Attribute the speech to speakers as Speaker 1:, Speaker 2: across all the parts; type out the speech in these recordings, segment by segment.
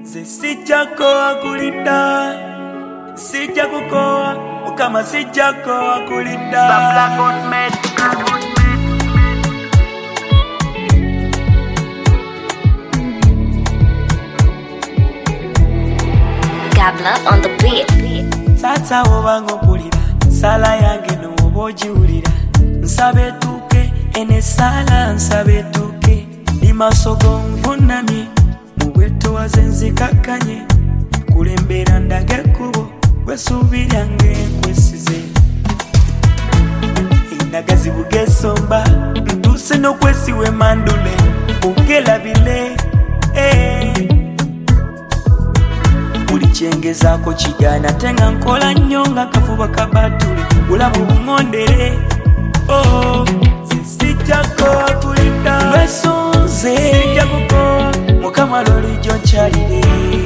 Speaker 1: Sijako kulinda, sijako koa, ukama sijako kulinda.
Speaker 2: Gabla on the beat.
Speaker 1: Tata obango pulira, sala yange no oboji ulira. Nsabe tuke, ene sala nsabe tuke. Limasogo mvunami, mweto wazenzi kakanye. Kulembera ndage kubo, wesubiri yange kwesize. Inagazi bugesomba, ntuse no kwesiwe mandule. Ugela bile, Ulichengezako chigana tenga nkola nyonga kafuba kabatule ulabu bungondere sijako kulinda lwesunze sijako mukama lolijo nchalire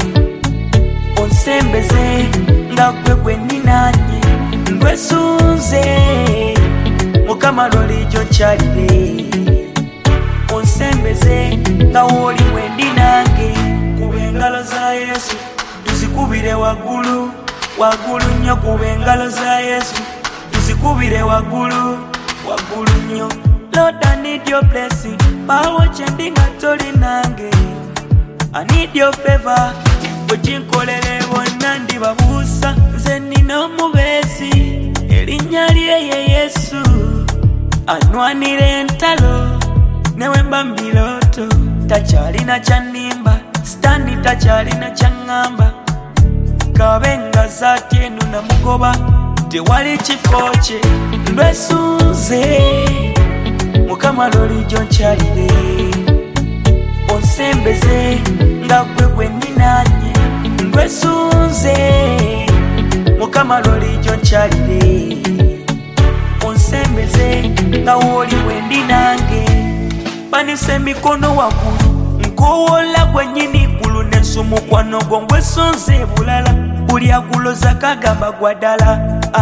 Speaker 1: onsembeze nga gwe ninanye lwesunze mukama lolijo nchalire onsembeze nga woli wendi nange kubengalo za Yesu tuzikubire wagulu nnyo kubengalo za Yesu tuzikubire wagulu nnyo. Lord, I need your blessing bawo chendinga toli nange I need your favor ojinkolere bonna ndi babuusa nze nina omubezi erinnya lye ye Yesu anwanire entalo newe mba mbiloto takyalina kyanimba standi takyalina kyaŋŋamba kabenga zatyenu namugoba tewali kifo kye lwesunze mukama lolijo nkyalire onsembeze nga gwe ninanye lwesunze mukama lolijo nkyalire onsembeze nga woli wendi nange banise emikono waggulu nkowola gwenyini gulu nensumukwano gwo ngwesonze bulala buli akuloza kagamba gwadala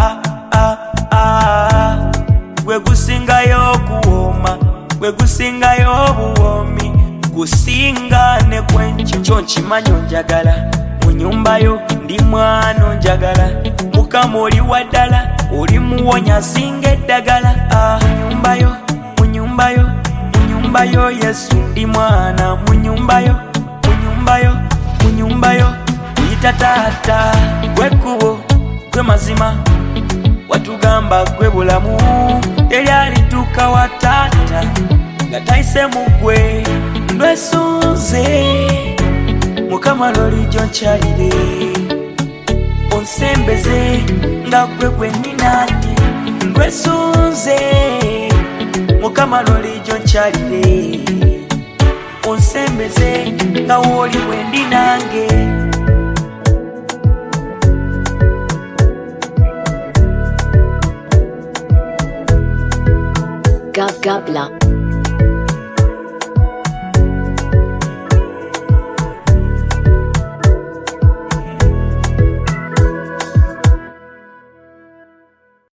Speaker 1: gwe gusingayo okuwooma gwe gusingayo obuwoomi gusinga ne kwenki kyo nkimanyi onjagala mu nyumbayo ndi mwana onjagala mukama oli waddala oli muwonya singa eddagala mu nyumbayo Yesu ndi mwana mu nyumbayo uyita taata gwe kkubo gwe mazima watugamba gwe bulamu eryalituuka wa taata nga tayise mu ggwe lwesunze mukama lolijo nkyalire onsembeze nga gwe ninanye lwesunze mukama lolijo nkyalire onsembeze nga woli wendi nange
Speaker 2: Gabla